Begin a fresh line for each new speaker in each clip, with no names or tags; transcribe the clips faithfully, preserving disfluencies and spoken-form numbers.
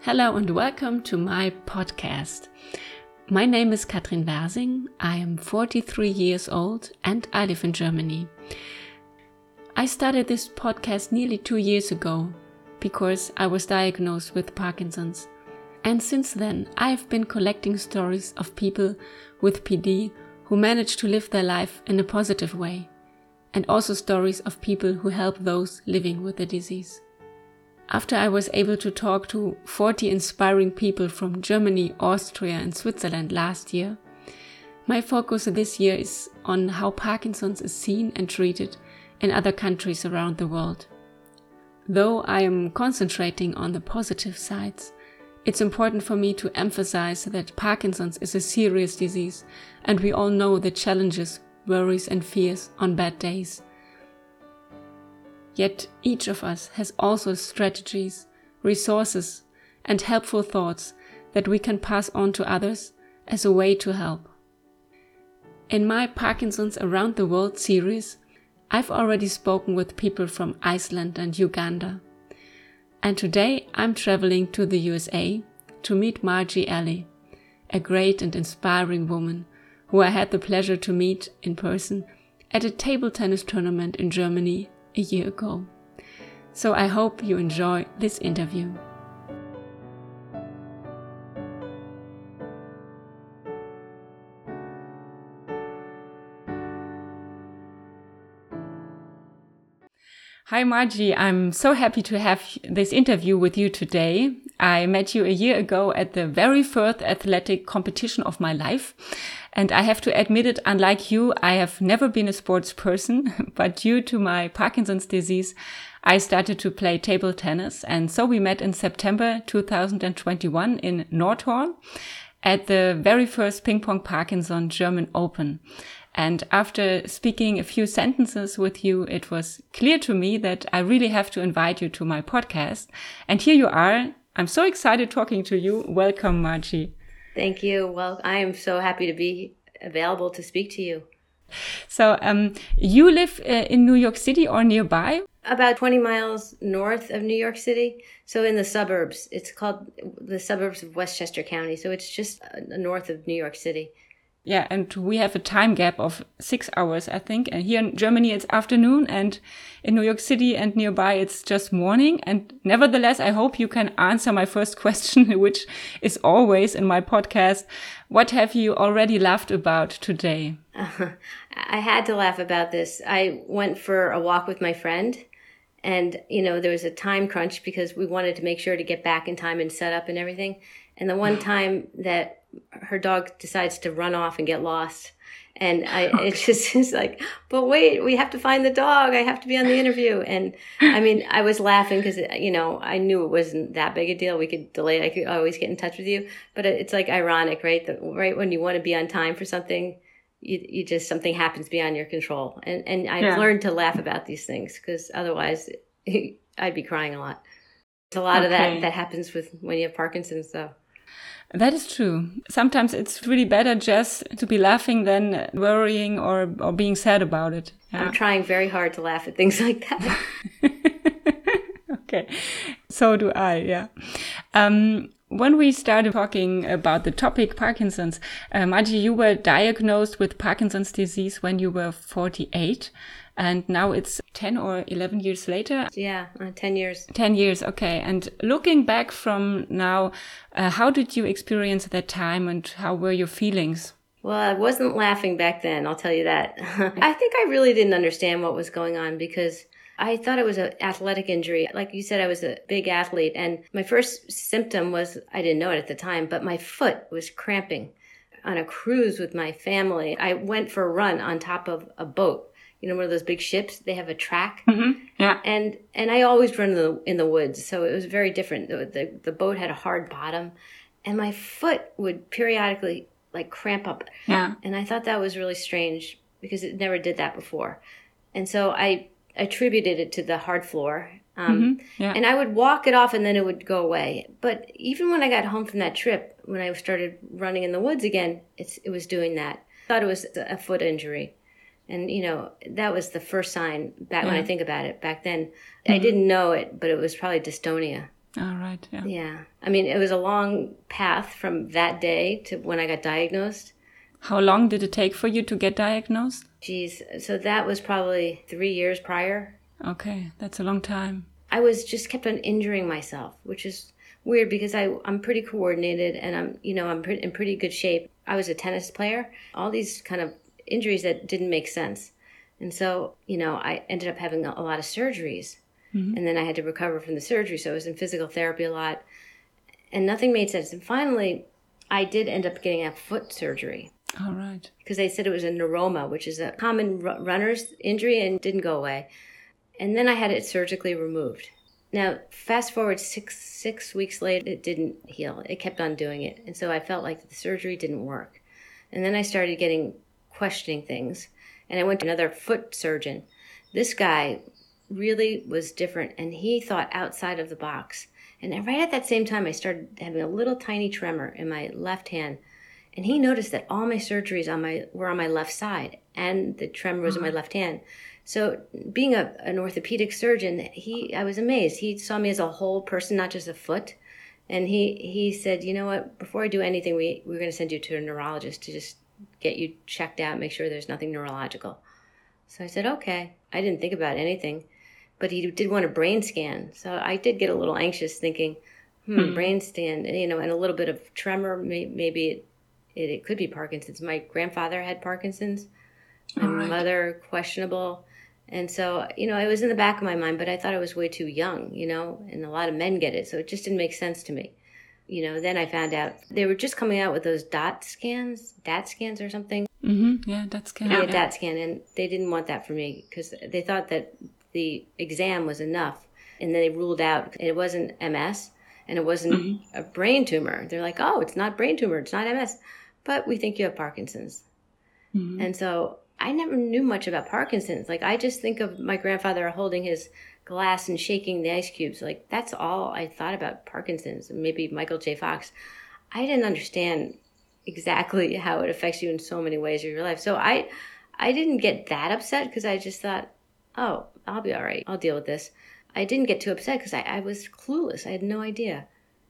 Hello and welcome to my podcast. My name is Katrin Versing. I am forty-three years old and I live in Germany. I started this podcast nearly two years ago because I was diagnosed with Parkinson's. And since then, I've been collecting stories of people with P D who managed to live their life in a positive way, and also stories of people who help those living with the disease. After I was able to talk to forty inspiring people from Germany, Austria and Switzerland last year, my focus this year is on how Parkinson's is seen and treated in other countries around the world. Though I am concentrating on the positive sides, it's important for me to emphasize that Parkinson's is a serious disease and we all know the challenges, worries and fears on bad days. Yet each of us has also strategies, resources, and helpful thoughts that we can pass on to others as a way to help. In my Parkinson's Around the World series, I've already spoken with people from Iceland and Uganda. And today I'm traveling to the U S A to meet Margie Alley, a great and inspiring woman who I had the pleasure to meet in person at a table tennis tournament in Germany a year ago. So I hope you enjoy this interview. Hi Margie, I'm so happy to have this interview with you today. I met you a year ago at the very first athletic competition of my life. And I have to admit it, unlike you, I have never been a sports person, but due to my Parkinson's disease, I started to play table tennis. And so we met in September two thousand twenty-one in Nordhorn at the very first Ping Pong Parkinson German Open. And after speaking a few sentences with you, it was clear to me that I really have to invite you to my podcast. And here you are. I'm so excited talking to you. Welcome, Margie.
Thank you. Well, I am so happy to be available to speak to you.
So um, you live uh, in New York City or nearby?
About twenty miles north of New York City. So in the suburbs. It's called the suburbs of Westchester County. So it's just uh, north of New York City.
Yeah, and we have a time gap of six hours, I think. And here in Germany, it's afternoon, and in New York City and nearby, it's just morning. And nevertheless, I hope you can answer my first question, which is always in my podcast. What have you already laughed about today?
Uh, I had to laugh about this. I went for a walk with my friend, and, you know, there was a time crunch because we wanted to make sure to get back in time and set up and everything. And the one time that her dog decides to run off and get lost. And I, it just is like, but wait, we have to find the dog. I have to be on the interview. And I mean, I was laughing because, you know, I knew it wasn't that big a deal. We could delay it. I could always get in touch with you. But it's like ironic, right? That right when you want to be on time for something, you, you just, something happens beyond your control. And, and I've yeah. learned to laugh about these things because otherwise I'd be crying a lot. There's a lot okay. of that that happens with when you have Parkinson's though.
That is true. Sometimes it's really better just to be laughing than worrying or, or being sad about it.
Yeah. I'm trying very hard to laugh at things like that.
Okay. So do I, yeah. Um, when we started talking about the topic Parkinson's, uh, Margie, you were diagnosed with Parkinson's disease when you were forty-eight. And now it's ten or eleven years later.
Yeah, uh, ten years.
ten years, okay. And looking back from now, uh, how did you experience that time and how were your feelings?
Well, I wasn't laughing back then, I'll tell you that. I think I really didn't understand what was going on because I thought it was an athletic injury. Like you said, I was a big athlete. And my first symptom was, I didn't know it at the time, but my foot was cramping. On a cruise with my family, I went for a run on top of a boat. You know, one of those big ships, they have a track.
Mm-hmm. Yeah.
And and I always run in the, in the woods, so it was very different. The, the the boat had a hard bottom, and my foot would periodically, like, cramp up.
Yeah.
And I thought that was really strange because it never did that before. And so I attributed it to the hard floor. Um,
mm-hmm. Yeah.
And I would walk it off, and then it would go away. But even when I got home from that trip, when I started running in the woods again, it's, it was doing that. I thought it was a foot injury. And, you know, that was the first sign back yeah. when I think about it. Back then, mm-hmm. I didn't know it, but it was probably dystonia.
All right. Yeah.
Yeah. I mean, it was a long path from that day to when I got diagnosed.
How long did it take for you to get diagnosed?
Geez. So that was probably three years prior.
Okay. That's a long time.
I was just kept on injuring myself, which is weird because I, I'm pretty coordinated and I'm, you know, I'm pre- in pretty good shape. I was a tennis player. All these kind of injuries that didn't make sense. And so, you know, I ended up having a lot of surgeries. Mm-hmm. And then I had to recover from the surgery. So I was in physical therapy a lot. And nothing made sense. And finally, I did end up getting a foot surgery.
All right.
Because they said it was a neuroma, which is a common r- runner's injury, and didn't go away. And then I had it surgically removed. Now, fast forward six six weeks later, it didn't heal. It kept on doing it. And so I felt like the surgery didn't work. And then I started getting questioning things. And I went to another foot surgeon. This guy really was different, and he thought outside of the box. And right at that same time, I started having a little tiny tremor in my left hand. And he noticed that all my surgeries on my were on my left side, and the tremor was mm-hmm. in my left hand. So being a, an orthopedic surgeon, he I was amazed. He saw me as a whole person, not just a foot. And he, he said, you know what, before I do anything, we, we're going to send you to a neurologist to just get you checked out, make sure there's nothing neurological. So I said, okay. I didn't think about anything. But he did want a brain scan. So I did get a little anxious thinking, hmm, mm-hmm. brain scan, you know, and a little bit of tremor, may, maybe it, it, it could be Parkinson's. My grandfather had Parkinson's. My right. mother, questionable. And so, you know, it was in the back of my mind, but I thought I was way too young, you know, and a lot of men get it. So it just didn't make sense to me. You know, then I found out they were just coming out with those dot scans, D A T scans or something.
Mm-hmm. Yeah, D A T scan.
Yeah,
yeah,
D A T scan. And they didn't want that for me because they thought that the exam was enough. And then they ruled out it wasn't M S and it wasn't mm-hmm. a brain tumor. They're like, oh, it's not brain tumor. It's not M S. But we think you have Parkinson's. Mm-hmm. And so I never knew much about Parkinson's. Like, I just think of my grandfather holding his glass and shaking the ice cubes. Like, that's all I thought about Parkinson's. And maybe Michael J. Fox. I didn't understand exactly how it affects you in so many ways of your life. So I, I didn't get that upset because I just thought, oh, I'll be all right. I'll deal with this. I didn't get too upset because I, I was clueless. I had no idea.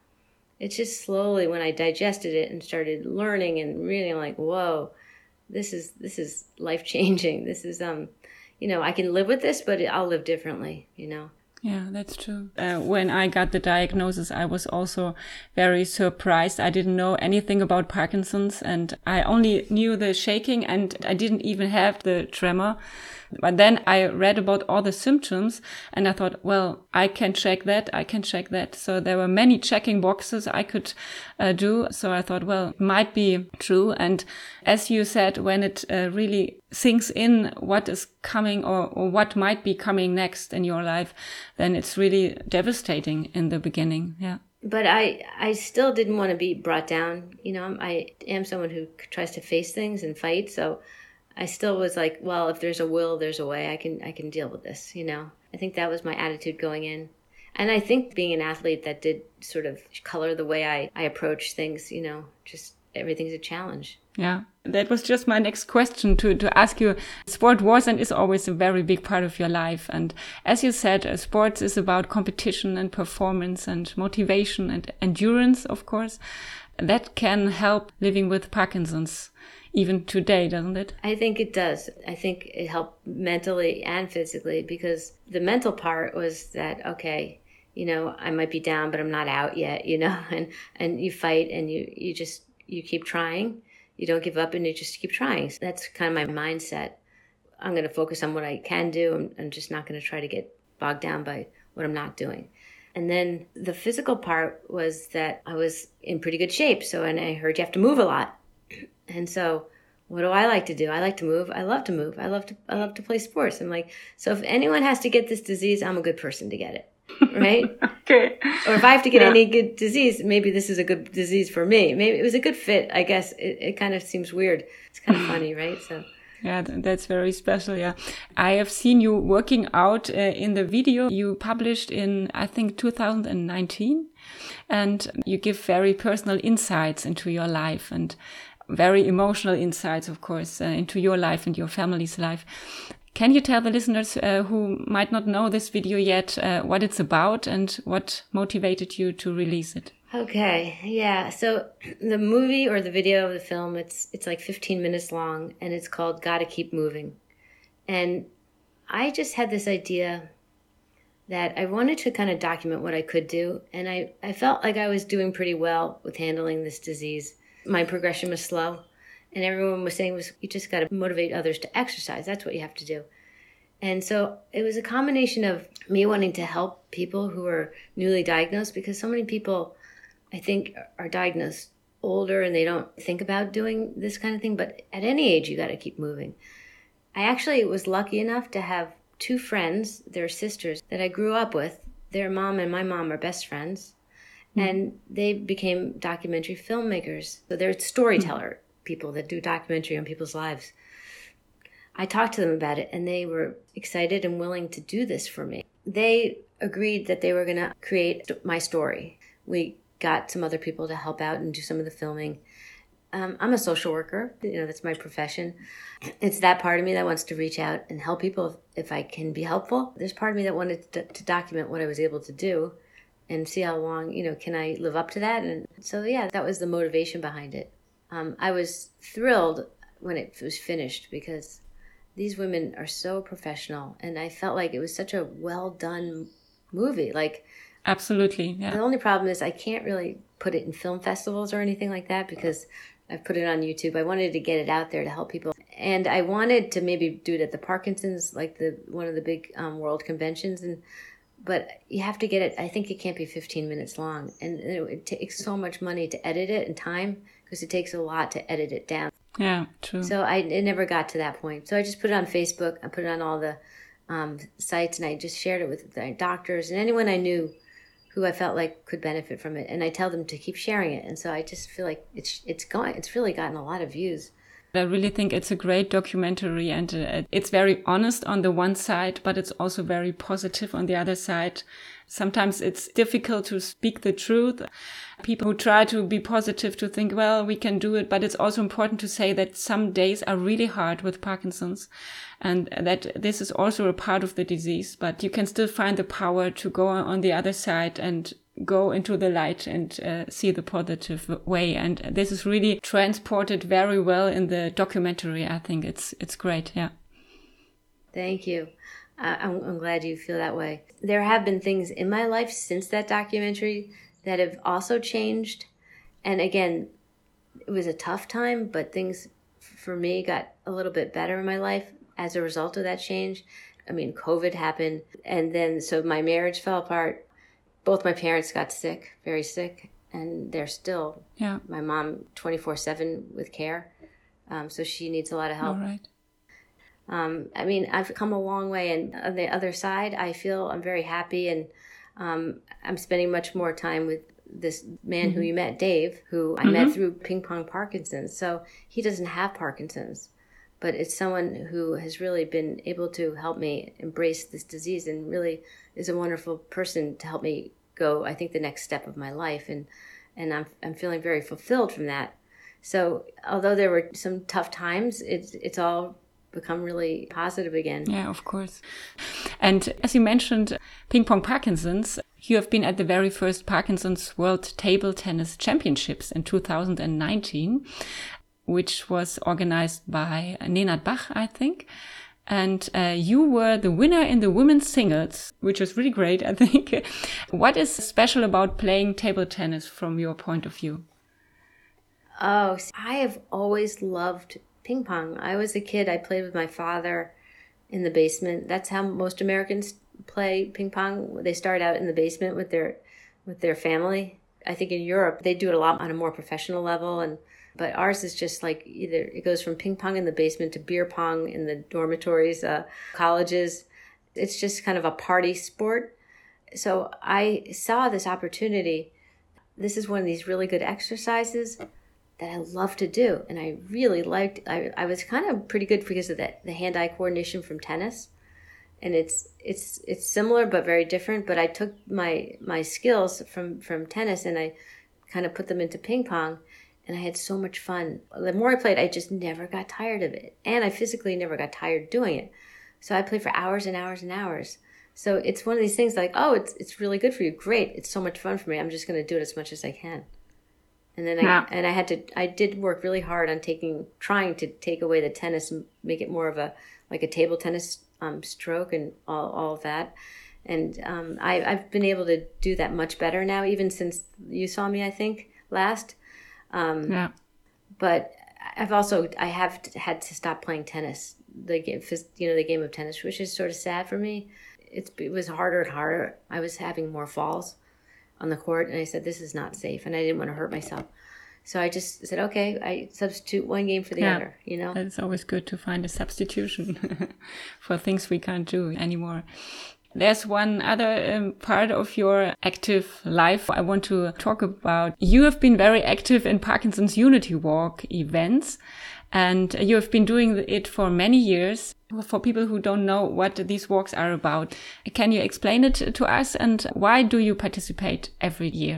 It's just slowly when I digested it and started learning and really like, whoa, this is this is life changing. This is um, you know, I can live with this, but I'll live differently. You know.
Yeah, that's true. Uh, when I got the diagnosis, I was also very surprised. I didn't know anything about Parkinson's, and I only knew the shaking, and I didn't even have the tremor. But then I read about all the symptoms and I thought, well, I can check that. I can check that. So there were many checking boxes I could uh, do. So I thought, well, it might be true. And as you said, when it uh, really sinks in what is coming or, or what might be coming next in your life, then it's really devastating in the beginning. Yeah.
But I, I still didn't want to be brought down. You know, I am someone who tries to face things and fight. So I still was like, well, if there's a will, there's a way. I can I can deal with this, you know. I think that was my attitude going in. And I think being an athlete, that did sort of color the way I, I approach things, you know, just everything's a challenge.
Yeah, that was just my next question to, to ask you. Sport was and is always a very big part of your life. And as you said, uh, sports is about competition and performance and motivation and endurance, of course. That can help living with Parkinson's. Even today, doesn't it?
I think it does. I think it helped mentally and physically because the mental part was that, okay, you know, I might be down, but I'm not out yet, you know, and, and you fight and you, you just, you keep trying. You don't give up and you just keep trying. So that's kind of my mindset. I'm going to focus on what I can do. I'm, I'm just not going to try to get bogged down by what I'm not doing. And then the physical part was that I was in pretty good shape. So, and I heard you have to move a lot. And so what do I like to do? I like to move. I love to move. I love to I love to play sports. I'm like, so if anyone has to get this disease, I'm a good person to get it. Right?
Okay.
Or if I have to get
yeah.
any good disease, maybe this is a good disease for me. Maybe it was a good fit, I guess. It, it kind of seems weird. It's kind of funny, right? So
yeah, that's very special. Yeah. I have seen you working out uh, in the video you published in, I think, two thousand nineteen. And you give very personal insights into your life and very emotional insights, of course, uh, into your life and your family's life. Can you tell the listeners uh, who might not know this video yet uh, what it's about and what motivated you to release it?
Okay, yeah. So the movie or the video of the film, it's it's like fifteen minutes long, and it's called Gotta Keep Moving. And I just had this idea that I wanted to kind of document what I could do. And I, I felt like I was doing pretty well with handling this disease. My progression was slow. And everyone was saying, was you just got to motivate others to exercise. That's what you have to do. And so it was a combination of me wanting to help people who are newly diagnosed, because so many people, I think, are diagnosed older and they don't think about doing this kind of thing. But at any age, you got to keep moving. I actually was lucky enough to have two friends, they're sisters, that I grew up with. Their mom and my mom are best friends. Mm. And they became documentary filmmakers. So they're storyteller mm. people that do documentary on people's lives. I talked to them about it, and they were excited and willing to do this for me. They agreed that they were going to create my story. We got some other people to help out and do some of the filming. Um, I'm a social worker. You know, that's my profession. It's that part of me that wants to reach out and help people if, if I can be helpful. There's part of me that wanted to, to document what I was able to do and see how long, you know, can I live up to that? And so, yeah, that was the motivation behind it. Um, I was thrilled when it was finished because these women are so professional, and I felt like it was such a well done movie. Like,
absolutely, yeah.
The only problem is I can't really put it in film festivals or anything like that because I've put it on YouTube. I wanted to get it out there to help people. And I wanted to maybe do it at the Parkinson's, like the one of the big um, world conventions. And But you have to get it, I think it can't be fifteen minutes long. And it, it takes so much money to edit it and time because it takes a lot to edit it down.
Yeah, true.
So I it never got to that point. So I just put it on Facebook. I put it on all the um, sites, and I just shared it with the doctors and anyone I knew who I felt like could benefit from it. And I tell them to keep sharing it. And so I just feel like it's it's going, it's really gotten a lot of views.
I really think it's a great documentary, and uh, it's very honest on the one side, but it's also very positive on the other side. Sometimes it's difficult to speak the truth. People who try to be positive to think, well, we can do it. But it's also important to say that some days are really hard with Parkinson's, and that this is also a part of the disease. But you can still find the power to go on the other side and go into the light and uh, see the positive way. And this is really transported very well in the documentary. I think it's it's great. Yeah.
Thank you. Uh, I'm, I'm glad you feel that way. There have been things in my life since that documentary that have also changed. And again, it was a tough time, but things for me got a little bit better in my life as a result of that change. I mean, COVID happened. And then, so my marriage fell apart. Both my parents got sick, very sick, and they're still,
yeah.
My mom twenty-four seven with care. Um, so she needs a lot of help.
All right.
Um, I mean, I've come a long way, and on the other side, I feel I'm very happy, and um, I'm spending much more time with this man mm-hmm. who you met, Dave, who I mm-hmm. met through Ping Pong Parkinson's. So he doesn't have Parkinson's, but it's someone who has really been able to help me embrace this disease and really is a wonderful person to help me go, I think, the next step of my life. And, and I'm, I'm feeling very fulfilled from that. So although there were some tough times, it's, it's all become really positive again.
Yeah, of course. And as you mentioned, Ping Pong Parkinson's, you have been at the very first Parkinson's World Table Tennis Championships in two thousand nineteen, which was organized by Nenad Bach, I think. And uh, you were the winner in the women's singles, which was really great, I think. What is special about playing table tennis from your point of view?
Oh, I have always loved ping pong. I was a kid. I played with my father in the basement. That's how most Americans play ping pong. They start out in the basement with their with their family. I think in Europe they do it a lot on a more professional level, and but ours is just like either it goes from ping pong in the basement to beer pong in the dormitories, uh, colleges. It's just kind of a party sport. So I saw this opportunity. This is one of these really good exercises that I love to do. And I really liked, I, I was kind of pretty good because of the, the hand-eye coordination from tennis. And it's it's it's similar but very different. But I took my my skills from, from tennis and I kind of put them into ping pong. And I had so much fun. The more I played, I just never got tired of it. And I physically never got tired doing it. So I played for hours and hours and hours. So it's one of these things like, oh, it's it's really good for you. Great. It's so much fun for me. I'm just going to do it as much as I can. And then I,
yeah.
and I had to, I did work really hard on taking, trying to take away the tennis and make it more of a, like a table tennis um, stroke and all, all of that. And um, I, I've been able to do that much better now, even since you saw me, I think, last. Um,
yeah.
But I've also, I have had to stop playing tennis, the game, you know, the game of tennis, which is sort of sad for me. It's, it was harder and harder. I was having more falls on the court, and I said, this is not safe, and I didn't want to hurt myself. So I just said, okay, I substitute one game for the
yeah.
other, you know?
It's always good to find a substitution for things we can't do anymore. There's one other um, part of your active life I want to talk about. You have been very active in Parkinson's Unity Walk events, and you have been doing it for many years. For people who don't know what these walks are about, can you explain it to us, and why do you participate every year?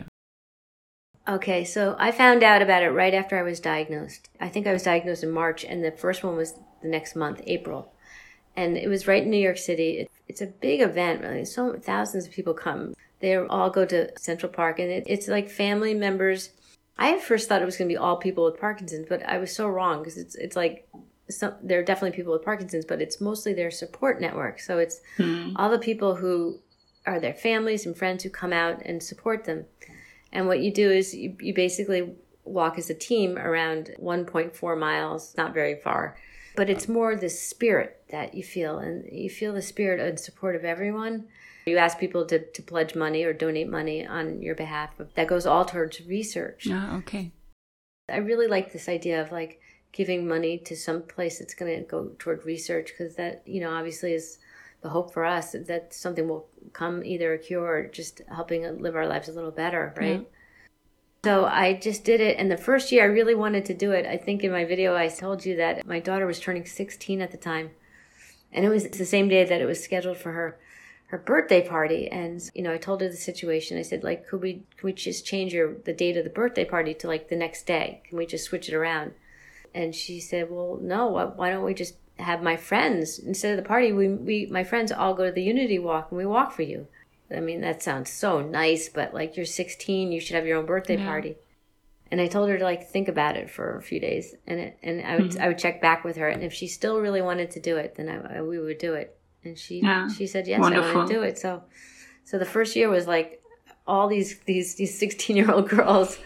Okay, so I found out about it right after I was diagnosed. I think I was diagnosed in March, and the first one was the next month, April. And it was right in New York City. It, it's a big event, really. So thousands of people come. They all go to Central Park, and it, it's like family members. I at first thought it was going to be all people with Parkinson's, but I was so wrong, because it's it's like some, there are definitely people with Parkinson's, but it's mostly their support network. So it's hmm. all the people who are their families and friends who come out and support them. And what you do is you, you basically walk as a team around one point four miles, not very far. But it's more the spirit that you feel, and you feel the spirit and support of everyone. You ask people to, to pledge money or donate money on your behalf. That goes all towards research.
Ah, okay.
I really like this idea of like giving money to some place that's going to go toward research, because that, you know, obviously is the hope for us that something will come, either a cure or just helping live our lives a little better, right? Yeah. So I just did it. And the first year I really wanted to do it. I think in my video I told you that my daughter was turning sixteen at the time. And it was the same day that it was scheduled for her her birthday party. And, you know, I told her the situation. I said, like, could we can we just change your the date of the birthday party to like the next day? Can we just switch it around? And she said, well, no, why don't we just have my friends, instead of the party, we, we my friends all go to the Unity Walk and we walk for you. I mean, that sounds so nice, but like, you're sixteen, you should have your own birthday yeah. party. And I told her to like think about it for a few days, and it, and I would mm-hmm. I would check back with her, and if she still really wanted to do it, then I, I we would do it. And she yeah. she said yes, Wonderful. I want to do it. So so the first year was like all these these these sixteen year old girls.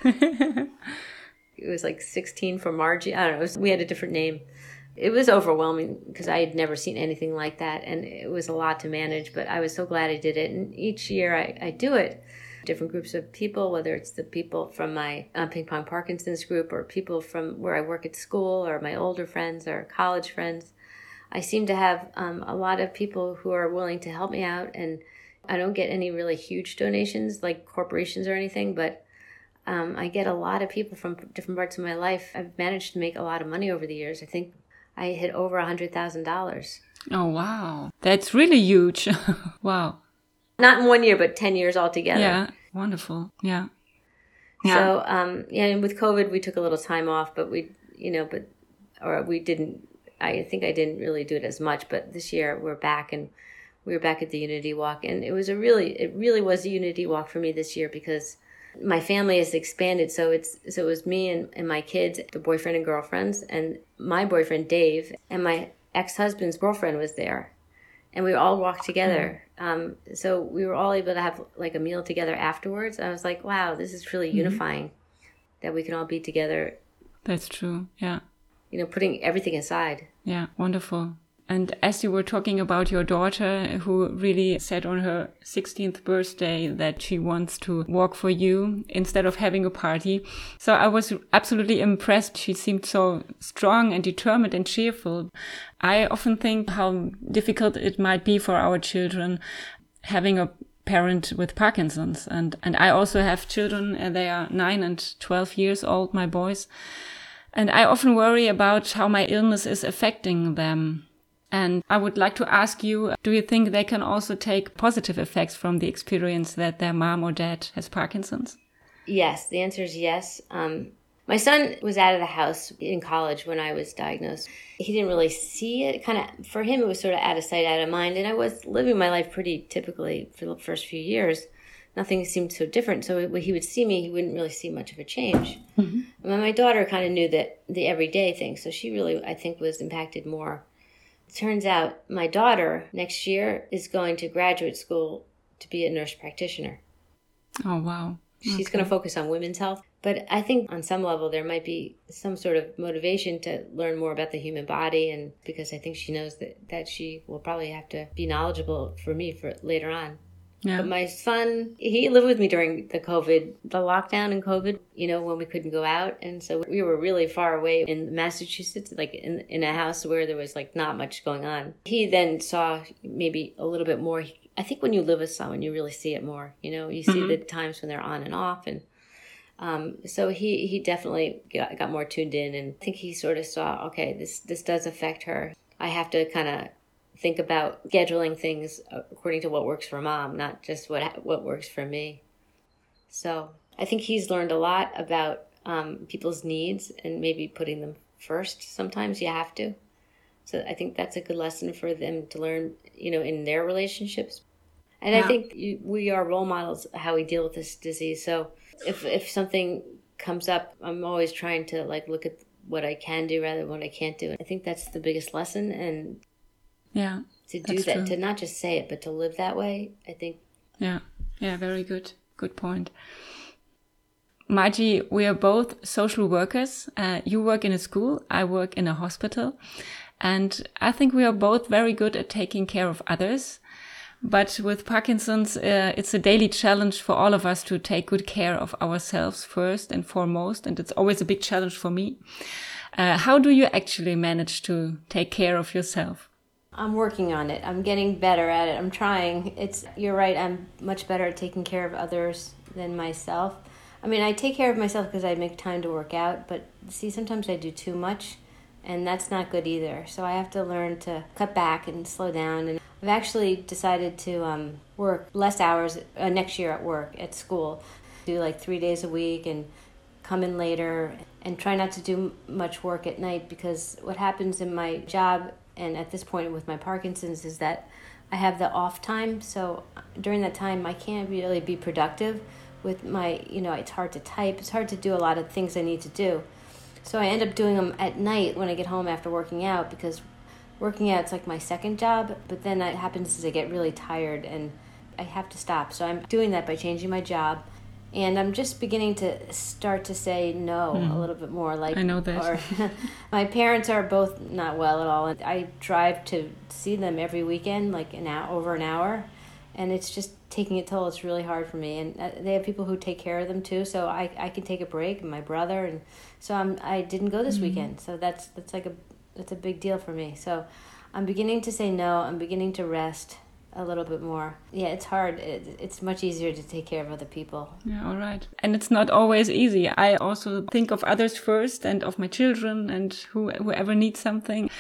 It was like sixteen for Margie. I don't know. It was, we had a different name. It was overwhelming because I had never seen anything like that, and it was a lot to manage, but I was so glad I did it. And each year I, I do it. Different groups of people, whether it's the people from my uh, Ping Pong Parkinson's group or people from where I work at school or my older friends or college friends. I seem to have um, a lot of people who are willing to help me out, and I don't get any really huge donations like corporations or anything, but um, I get a lot of people from different parts of my life. I've managed to make a lot of money over the years. I think I hit over one hundred thousand dollars.
Oh, wow. That's really huge. Wow.
Not in one year, but ten years altogether.
Yeah, wonderful. Yeah.
yeah. So, um, yeah, and with COVID, we took a little time off, but we, you know, but, or we didn't, I think I didn't really do it as much, but this year we're back, and we were back at the Unity Walk. And it was a really, it really was a Unity Walk for me this year because my family has expanded. So it's, so it was me and, and my kids, the boyfriend and girlfriends, and my boyfriend, Dave, and my ex-husband's girlfriend was there. And we all walked together. Um, so we were all able to have like a meal together afterwards. I was like, wow, this is really mm-hmm. unifying that we can all be together.
That's true. Yeah.
You know, putting everything aside.
Yeah. Wonderful. And as you were talking about your daughter, who really said on her sixteenth birthday that she wants to walk for you instead of having a party. So I was absolutely impressed. She seemed so strong and determined and cheerful. I often think how difficult it might be for our children having a parent with Parkinson's. And, and I also have children, and they are nine and twelve years old, my boys. And I often worry about how my illness is affecting them. And I would like to ask you, do you think they can also take positive effects from the experience that their mom or dad has Parkinson's?
Yes, the answer is yes. Um, My son was out of the house in college when I was diagnosed. He didn't really see it. Kind of, for him, it was sort of out of sight, out of mind. And I was living my life pretty typically for the first few years. Nothing seemed so different. So when he would see me, he wouldn't really see much of a change. Mm-hmm. And my daughter kind of knew that the everyday thing. So she really, I think, was impacted more. It turns out my daughter next year is going to graduate school to be a nurse practitioner.
Oh, wow.
She's
okay.
going to focus on women's health. But I think on some level there might be some sort of motivation to learn more about the human body, and because I think she knows that, that she will probably have to be knowledgeable for me for later on. Yeah. But my son, he lived with me during the COVID, the lockdown in COVID, you know, when we couldn't go out. And so we were really far away in Massachusetts, like in, in a house where there was like not much going on. He then saw maybe a little bit more. I think when you live with someone, you really see it more. You know, you see mm-hmm. the times when they're on and off. And um, so he, he definitely got, got more tuned in. And I think he sort of saw, okay, this, this does affect her. I have to kind of think about scheduling things according to what works for mom, not just what what works for me. So I think he's learned a lot about um, people's needs and maybe putting them first. Sometimes you have to. So I think that's a good lesson for them to learn, you know, in their relationships. And yeah. I think you, we are role models how we deal with this disease. So if if something comes up, I'm always trying to like look at what I can do rather than what I can't do. I think that's the biggest lesson. And
yeah,
to do that, true. To not just say it, but to live that way, I think.
Yeah, yeah, very good. Good point. Margie, we are both social workers. Uh, you work in a school, I work in a hospital. And I think we are both very good at taking care of others. But with Parkinson's, uh, it's a daily challenge for all of us to take good care of ourselves first and foremost. And it's always a big challenge for me. Uh, how do you actually manage to take care of yourself?
I'm working on it. I'm getting better at it. I'm trying. It's, you're right. I'm much better at taking care of others than myself. I mean, I take care of myself because I make time to work out, but see, sometimes I do too much, and that's not good either. So I have to learn to cut back and slow down. And I've actually decided to um, work less hours uh, next year at work, at school. Do like three days a week and come in later and try not to do much work at night, because what happens in my job and at this point with my Parkinson's is that I have the off time. So during that time, I can't really be productive with my, you know, it's hard to type. It's hard to do a lot of things I need to do. So I end up doing them at night when I get home after working out, because working out's like my second job. But then that happens as I get really tired and I have to stop. So I'm doing that by changing my job. And I'm just beginning to start to say no mm. a little bit more. Like
I know that.
Or, my parents are both not well at all, and I drive to see them every weekend, like an hour, over an hour, and it's just taking a toll. It's really hard for me, and they have people who take care of them too, so I, I can take a break. And my brother, and so I'm I didn't go this mm. weekend, so that's that's like a that's a big deal for me. So I'm beginning to say no. I'm beginning to rest a little bit more. Yeah, it's hard. It, it's much easier to take care of other people.
Yeah, all right. And it's not always easy. I also think of others first and of my children and who, whoever needs something.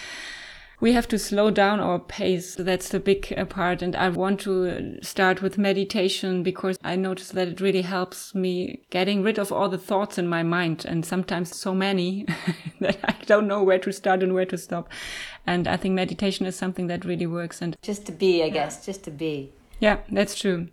We have to slow down our pace. That's the big part. And I want to start with meditation because I notice that it really helps me getting rid of all the thoughts in my mind. And sometimes so many that I don't know where to start and where to stop. And I think meditation is something that really works. And
just to be, I guess, just to be.
Yeah, that's true.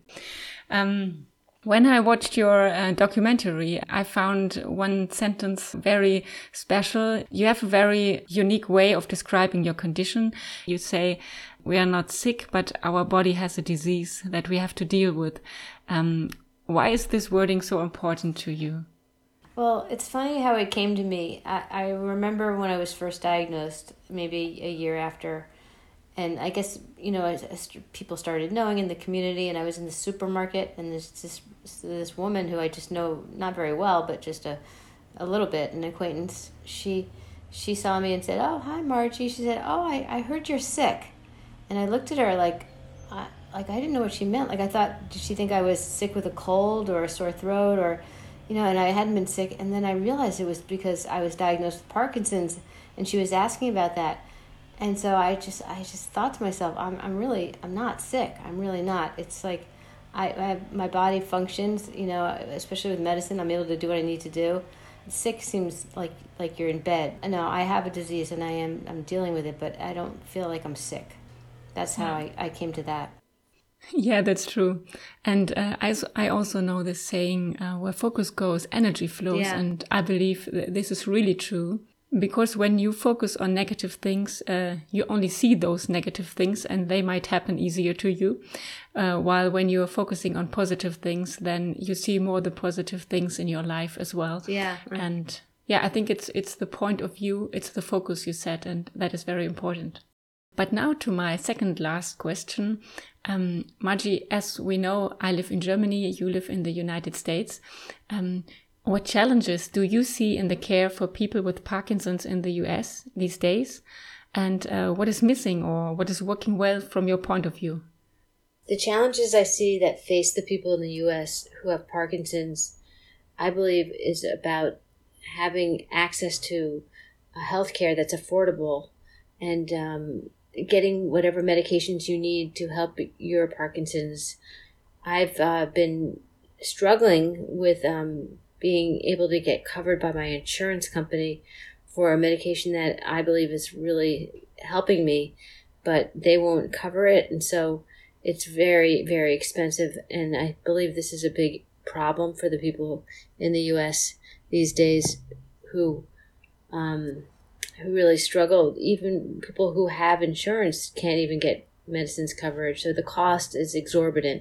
Um, When I watched your uh, documentary, I found one sentence very special. You have a very unique way of describing your condition. You say, we are not sick, but our body has a disease that we have to deal with. Um, why is this wording so important to you?
Well, it's funny how it came to me. I, I remember when I was first diagnosed, maybe a year after. And I guess, you know, as, as people started knowing in the community, and I was in the supermarket, and there's this this woman who I just know not very well, but just a a little bit, an acquaintance. She she saw me and said, "Oh, hi, Margie." She said, "Oh, I, I heard you're sick." And I looked at her like, I, like I didn't know what she meant. Like I thought, did she think I was sick with a cold or a sore throat, or, you know? And I hadn't been sick. And then I realized it was because I was diagnosed with Parkinson's, and she was asking about that. And so I just I just thought to myself, I'm I'm really I'm not sick. I'm really not. It's like I, I have, my body functions, you know, especially with medicine. I'm able to do what I need to do. Sick seems like like you're in bed. No, I have a disease and I am I'm dealing with it, but I don't feel like I'm sick. That's how I, I came to that.
Yeah, that's true. And uh, I, I also know this saying, uh, where focus goes, energy flows.
Yeah.
And I believe th- this is really true. Because when you focus on negative things, uh, you only see those negative things and they might happen easier to you. Uh, while when you're focusing on positive things, then you see more the positive things in your life as well.
Yeah.
And yeah, I think it's it's the point of view, it's the focus you set, and that is very important. But now to my second last question. Um, Margie, as we know, I live in Germany, you live in the United States. Um, what challenges do you see in the care for people with Parkinson's in the U S these days? And uh, what is missing or what is working well from your point of view?
The challenges I see that face the people in the U S who have Parkinson's, I believe, is about having access to a healthcare that's affordable and um, getting whatever medications you need to help your Parkinson's. I've uh, been struggling with um, being able to get covered by my insurance company for a medication that I believe is really helping me, but they won't cover it. And so it's very, very expensive. And I believe this is a big problem for the people in the U S these days who um, who really struggle. Even people who have insurance can't even get medicines coverage. So the cost is exorbitant.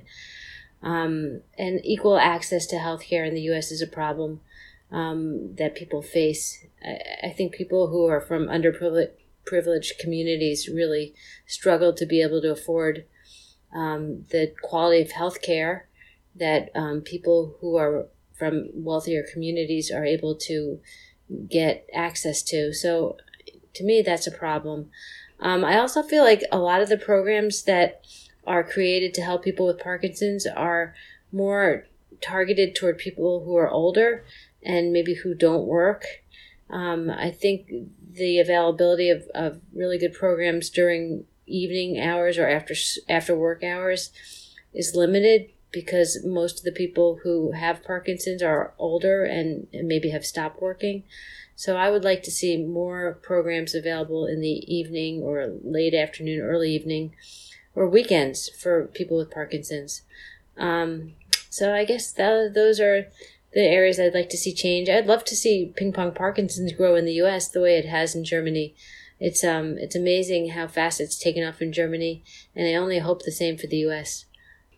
Um, and equal access to healthcare in the U S is a problem um, that people face. I, I think people who are from underprivileged communities really struggle to be able to afford um, the quality of healthcare that um, people who are from wealthier communities are able to get access to. So to me, that's a problem. Um, I also feel like a lot of the programs that are created to help people with Parkinson's are more targeted toward people who are older and maybe who don't work. Um, I think the availability of, of really good programs during evening hours or after after work hours is limited because most of the people who have Parkinson's are older and, and maybe have stopped working. So I would like to see more programs available in the evening or late afternoon, early evening, or weekends for people with Parkinson's. Um, so I guess that, those are the areas I'd like to see change. I'd love to see Ping Pong Parkinson's grow in the U S the way it has in Germany. It's um it's amazing how fast it's taken off in Germany, and I only hope the same for the U S.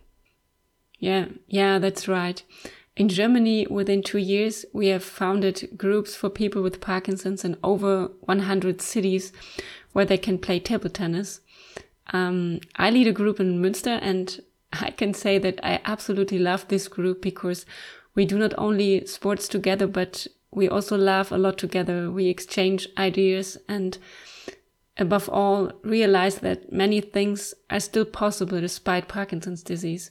Yeah, yeah, that's right. In Germany, within two years, we have founded groups for people with Parkinson's in over one hundred cities where they can play table tennis. Um, I lead a group in Münster, and I can say that I absolutely love this group because we do not only sports together, but we also laugh a lot together. We exchange ideas and above all, realize that many things are still possible despite Parkinson's disease.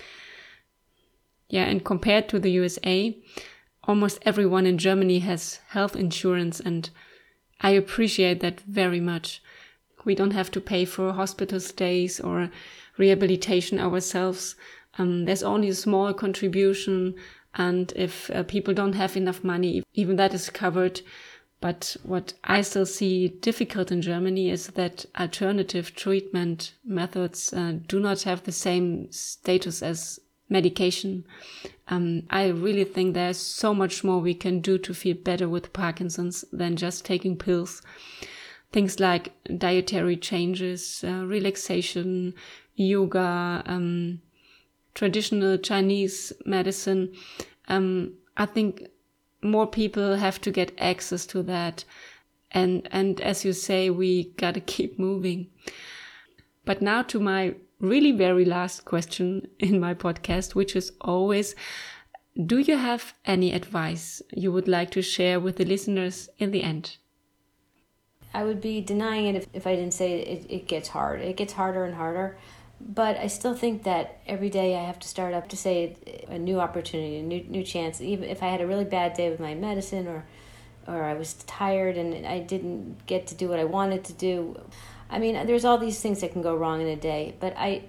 Yeah, and compared to the U S A, almost everyone in Germany has health insurance, and I appreciate that very much. We don't have to pay for hospital stays or rehabilitation ourselves. Um, there's only a small contribution, and if uh, people don't have enough money, even that is covered. But what I still see difficult in Germany is that alternative treatment methods uh, do not have the same status as medication. Um, I really think there's so much more we can do to feel better with Parkinson's than just taking pills. Things like dietary changes, uh, relaxation, yoga, um, traditional Chinese medicine. Um, I think more people have to get access to that. And, and as you say, we gotta keep moving. But now to my really very last question in my podcast, which is always, do you have any advice you would like to share with the listeners in the end?
I would be denying it if, if I didn't say it, it gets hard. It gets harder and harder. But I still think that every day I have to start up to say a new opportunity, a new new chance. Even if I had a really bad day with my medicine or or I was tired and I didn't get to do what I wanted to do. I mean, there's all these things that can go wrong in a day. But I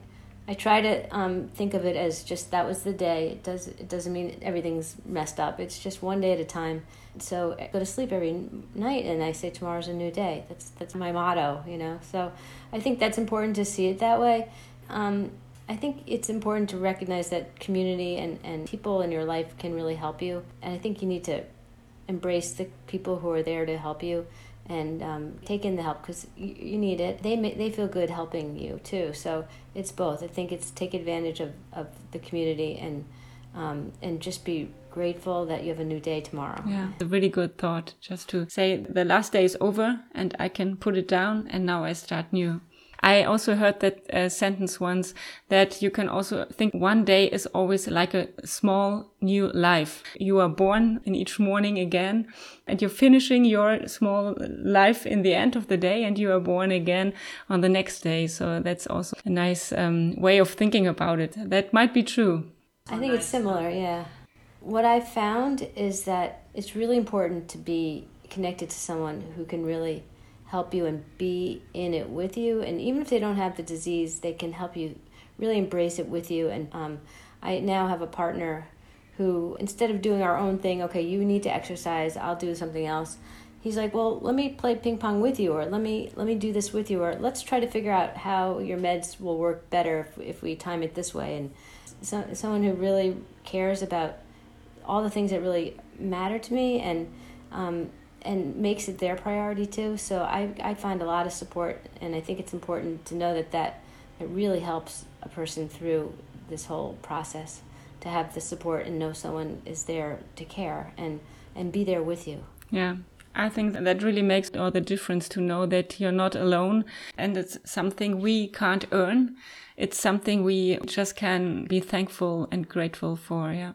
I try to um, think of it as just that was the day. It does it doesn't mean everything's messed up. It's just one day at a time. So I go to sleep every night and I say tomorrow's a new day. That's that's my motto, you know. So I think that's important to see it that way. Um, I think it's important to recognize that community and, and people in your life can really help you. And I think you need to embrace the people who are there to help you and um, take in the help because you, you need it. They may, they feel good helping you too. So it's both. I think it's take advantage of, of the community and um, and just be grateful that you have a new day tomorrow.
Yeah, it's a really good thought just to say the last day is over and I can put it down and now I start new. I also heard that uh, sentence once that you can also think one day is always like a small new life. You are born in each morning again and you're finishing your small life in the end of the day and you are born again on the next day. So that's also a nice um, way of thinking about it. That might be true.
I think it's similar, yeah. What I've found is that it's really important to be connected to someone who can really help you and be in it with you. And even if they don't have the disease, they can help you really embrace it with you. And um, I now have a partner who, instead of doing our own thing, okay, you need to exercise, I'll do something else. He's like, well, let me play ping pong with you, or let me let me do this with you, or let's try to figure out how your meds will work better if, if we time it this way. And so, someone who really cares about all the things that really matter to me and um, and makes it their priority too. So I, I find a lot of support, and I think it's important to know that, that it really helps a person through this whole process, to have the support and know someone is there to care and, and be there with you.
Yeah, I think that really makes all the difference to know that you're not alone and it's something we can't earn. It's something we just can be thankful and grateful for, yeah.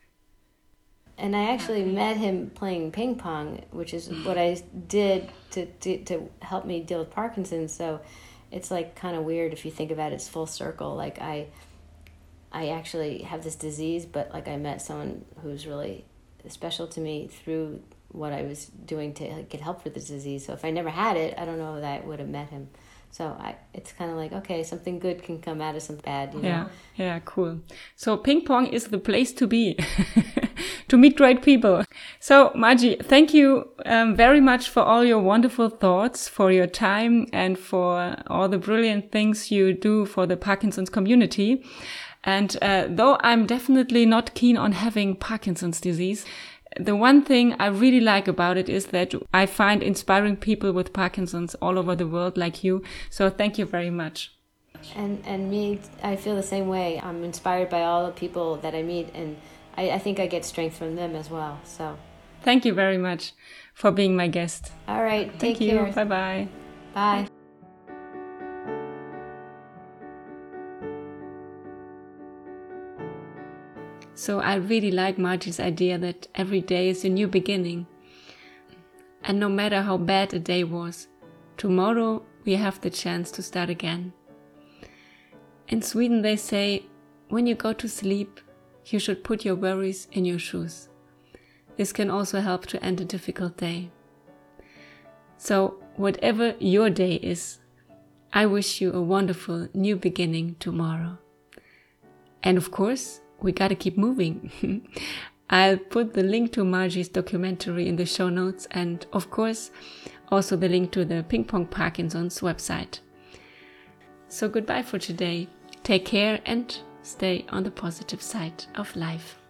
And I actually met him playing ping pong, which is what I did to, to, to help me deal with Parkinson's. So it's like kind of weird if you think about it, it's full circle. Like I I actually have this disease, but like I met someone who's really special to me through what I was doing to get help for this disease. So if I never had it, I don't know that I would have met him. So I, it's kind of like, okay, something good can come out of something bad, you know?
Yeah, yeah, cool. So ping pong is the place to be, to meet great people. So Margie, thank you um, very much for all your wonderful thoughts, for your time, and for all the brilliant things you do for the Parkinson's community. And uh, though I'm definitely not keen on having Parkinson's disease, the one thing I really like about it is that I find inspiring people with Parkinson's all over the world like you. So thank you very much.
And and me, I feel the same way. I'm inspired by all the people that I meet, and I, I think I get strength from them as well. So
thank you very much for being my guest.
All right. Take
Thank you.
care.
Bye-bye.
Bye.
So I really like Margie's idea that every day is a new beginning. And no matter how bad a day was, tomorrow we have the chance to start again. In Sweden they say, when you go to sleep, you should put your worries in your shoes. This can also help to end a difficult day. So whatever your day is, I wish you a wonderful new beginning tomorrow. And of course, we gotta keep moving. I'll put the link to Margie's documentary in the show notes, and of course also the link to the Ping Pong Parkinson's website. So goodbye for today. Take care and stay on the positive side of life.